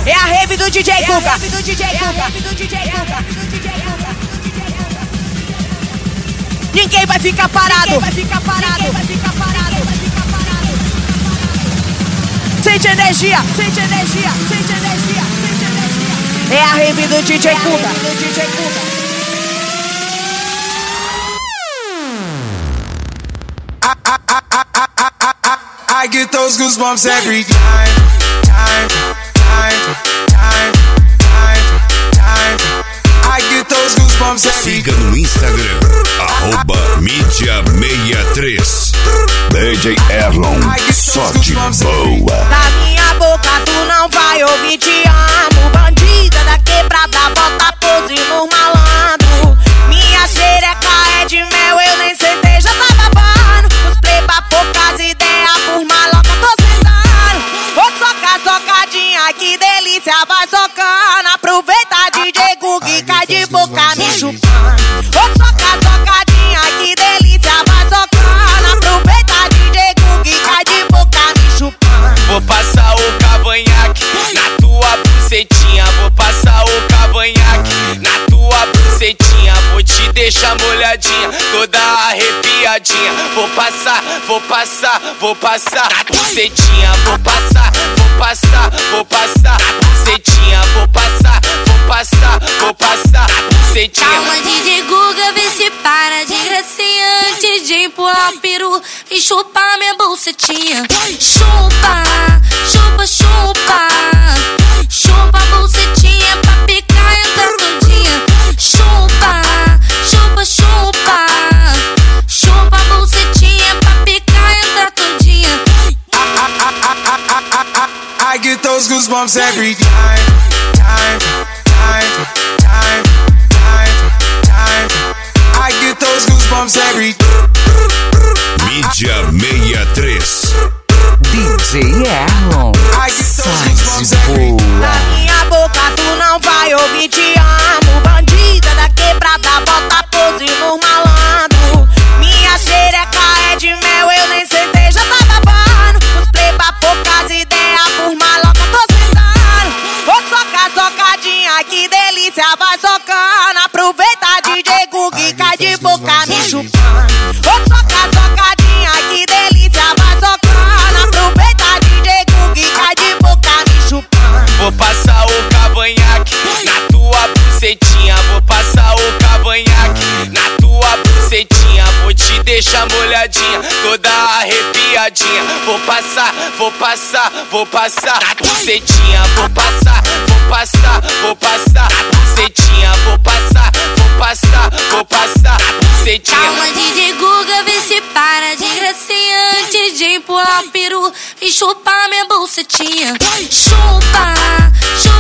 É a rave do DJ Guga. Ninguém vai ficar parado. Sente energia. É a rave do DJ Guga. I get those goosebumps every time. I get those goosebumps every Siga no Instagram, @mídia63. DJ Erlon, só de boa. Da minha boca tu não vai ouvir te amo. Bandida da quebrada, bota pose no malandro. Minha xereca é de mel, eu nem sentei, já tá babando. Os play pra poucas ideias, por maloca tô sentando. Ô soca, socadinha, que delícia, vai socando. Aproveita DJ Guga e cai de boca me chupando. Ô soca, socadinha, que delícia, vai socando. Aproveita DJ Guga e cai de boca me chupando. Vou passar o cavanhaque na tua bucetinha. Vou passar o cavanhaque na tua bucetinha. Vou te deixar molhadinha, toda arrepiadinha. Vou passar na bucetinha. Vou passar na bucetinha. Vou passar na bucetinha. Calma, DJ Guga, vê se para de gracinha antes de empurrar o peru e chupar minha bucetinha. Chupa, chupa, chupa. Chupa a bucetinha pra picar e entrar todinha. Chupa, chupa, chupa. Chupa a bucetinha pra picar e entrar todinha. I get those goosebumps every time. I get those goosebumps every Mídia 63. DJ Erlon, I get those goosebumps every Da minha boca tu não vai ouvir te amo. Bandida da quebrada, bota pose no malandro. Minha xereca é de mel, eu nem sentei, já tá babando. Os play pra poucas ideias, por maloca tô sentando. Ô soca, socadinha, que delícia, vai socando. Aproveita DJ Guga e cai de boca me chupando. Ô soca, socadinha, que delícia, vai socando. Aproveita DJ Guga e cai de boca me chupando. Vou passar o cavanhaque na tua bucetinha. Vou passar o cavanhaque na tua bucetinha. Vou te deixar molhadinha, toda arrepiadinha. Vou passar na bucetinha. Vou passar na bucetinha. Vou passar na bucetinha. Calma, DJ Guga, vê se para de gracinha antes de empurrar o peru e chupar minha bucetinha. Chupa, chupa.